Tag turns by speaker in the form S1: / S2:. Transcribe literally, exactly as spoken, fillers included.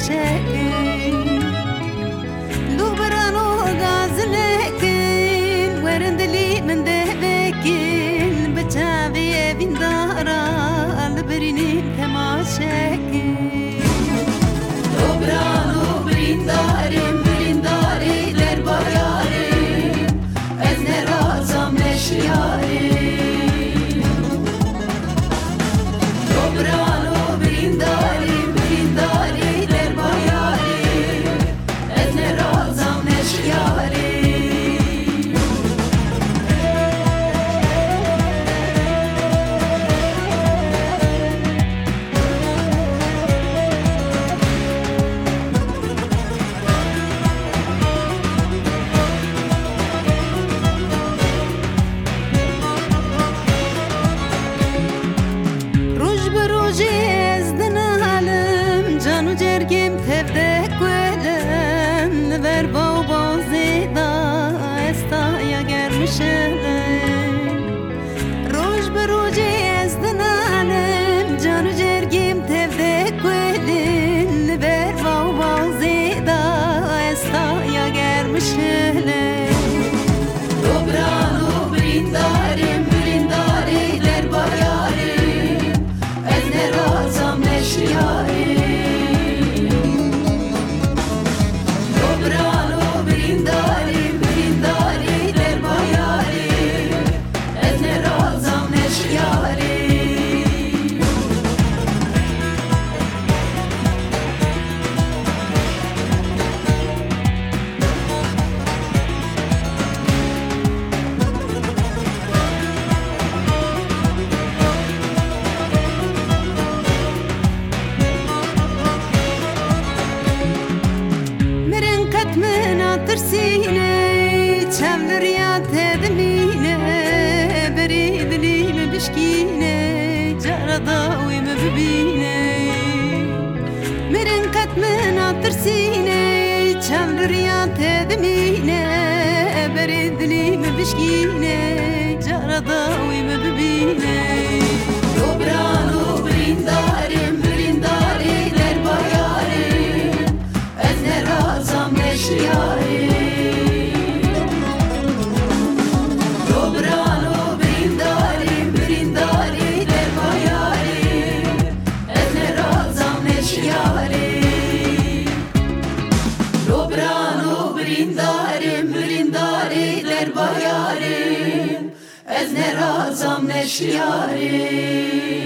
S1: تماشاكين دوبرانو غازلكين ورندلي من دهبكين بتابي بين دارا البرينين تماشاكين دوبرانو بريندارين برينداري لربايارين ازني رازم نشيارين دوبرانو برينداري برينداري لربايارين ازني رازم نشيارين روز به روزی از دنالم جانو جرگیم تفده کلین بر با بازیدا استا یا گرمشله دوبرانو برینداریم برینداری در بایاریم از نرازم نشیاریم دوبرانو برینداریم برینداری در بایاریم از نرازم نشیاریم ترسيني تشامل رياض تدميني بريد لي مبشكيني جارة ضاوي مببيني مرن كتمنا ترسيني تشامل رياض تدميني بريد لي مبشكيني جارة ضاوي مببيني دوبرانو برينداري برينداري لرباياري أزني رازم نشياري دوبرانو برينداري برينداري لرباياري أزني رازم نشياري دوبرانو برينداري برينداري لرباياري أزني رازم نشياري